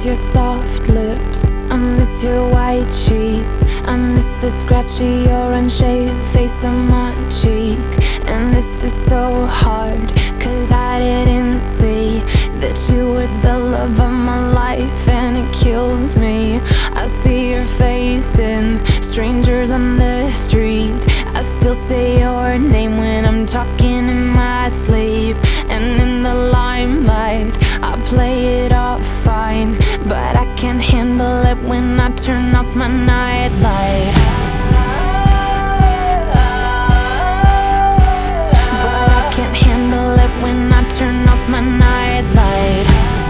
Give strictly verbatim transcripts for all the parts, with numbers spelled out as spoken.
your soft lips, I miss your white sheets, I miss the scratchy or unshaved face on my cheek. And this is so hard, cause I didn't see that you were the love of my life, and it kills me. I see your face in strangers on the street, I still say your name when I'm talking in my sleep. And in the limelight, I play it off fine, but I can't handle it when I turn off my nightlight. But I can't handle it when I turn off my nightlight.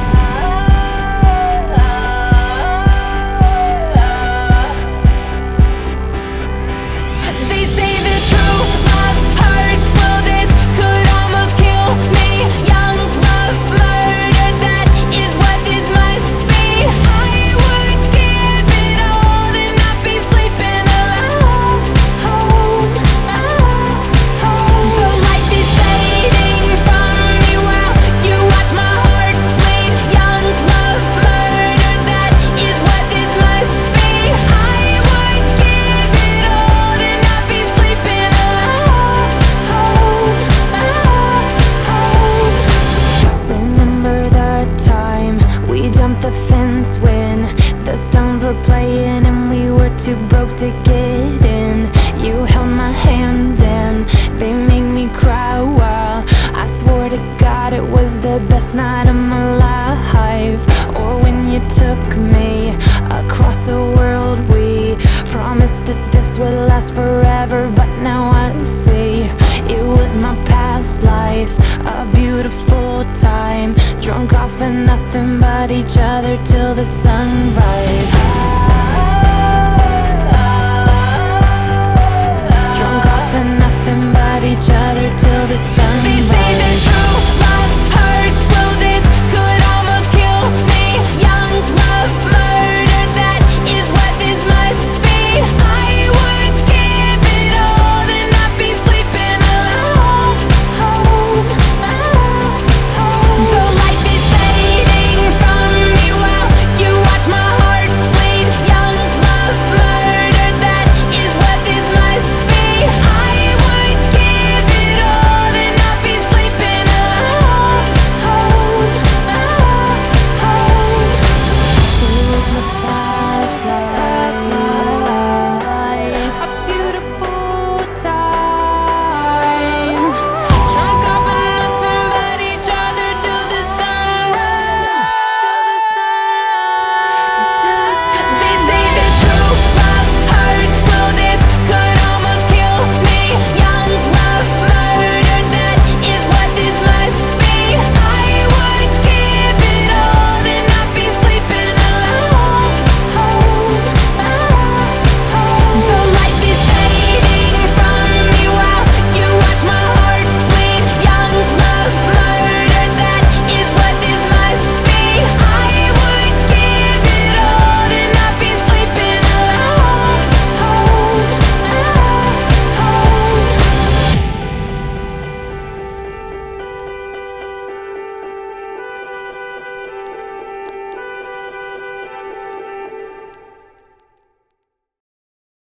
They say that true love hurts, well this could almost kill me. Young love murder, that is what this must be. I would give it all to not be sleeping alone. But life is fading from me while you watch my heart bleed. Young love murder, that is what this must be. I would give it all to not be sleeping alone. Remember the time we jumped the fence when the Stones were playing and we were too broke to get in. You held my hand and they made me cry while I swore to God it was the best night of my life. Or when you took me across the world, we promised that this would last forever, but now I see it was my past life, a beautiful time, drunk off of nothing but each other till the sunrise.